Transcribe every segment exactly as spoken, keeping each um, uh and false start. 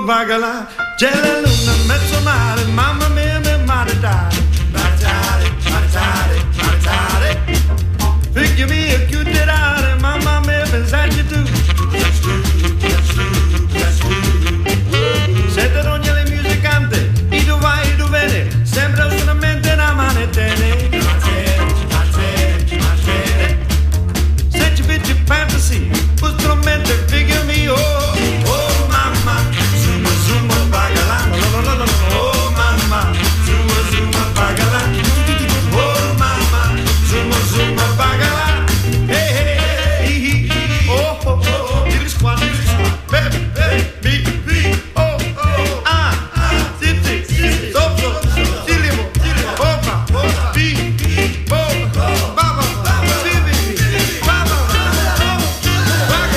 bagala, c'è la luna mezzo mare, mamma mia mi maritare, maritare, maritare, maritare. Figurami a chiuderare, mamma mia pensarci tu. That's true, that's true, that's true. Sette ogni le musicante, e tu vai e tu vieni, sembra solamente una manetene. Matere, matere, se ci vedi fantasy, put strumento, figurami, oh, oh mamma, zuma zuma bagala, no no no no no, oh mamma, zuma zuma bagala, oh mamma, zuma zuma bagala, hey hey hey, hey, oh oh oh, il squad, il squad, baby baby, baby, oh oh, ah ah, sì sì sì, so so, sì limo, opa, opa, bi bi, oh, baba, bi bi, baba, oh, baga,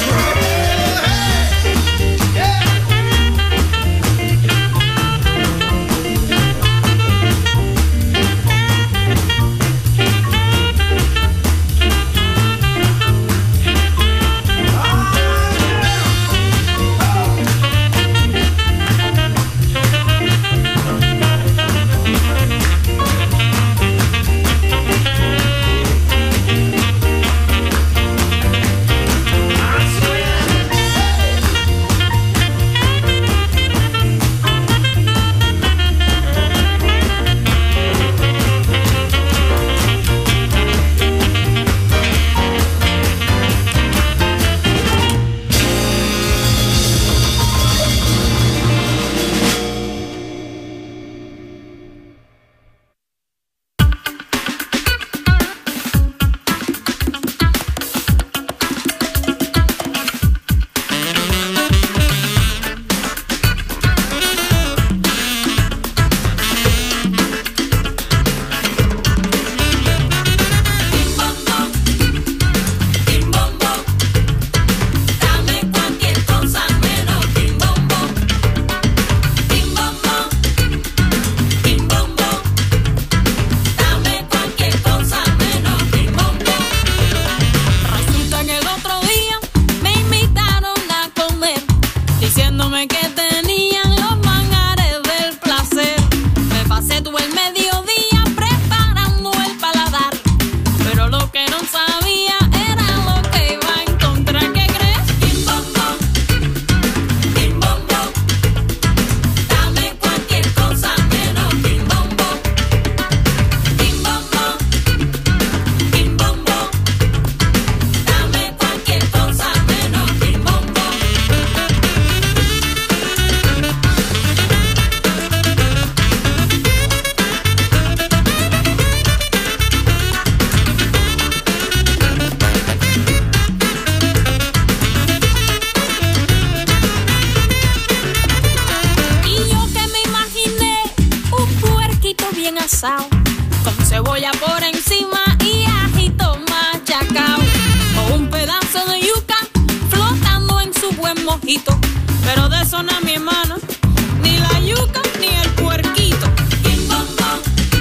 con cebolla por encima y ajito machacao, o un pedazo de yuca flotando en su buen mojito. Pero de eso no, mi hermana, ni la yuca ni el puerquito. Quimbombo,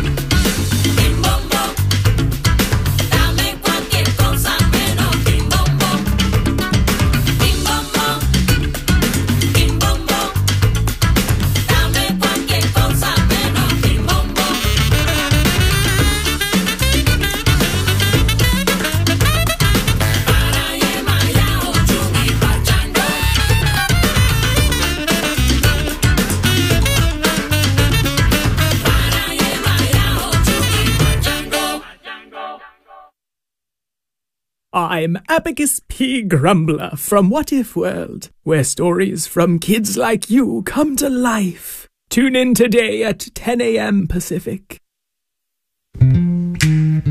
quimbombo, dame cualquier cosa menos quimbombo. Quimbombo, quimbombo, dame cualquier cosa menos quimbombo. Para yemayao, chugui, pachango. Para yemayao, chugui, pachango. I'm Abacus P. Grumbler from What If World, where stories from kids like you come to life. Tune in today at ten a m Pacific.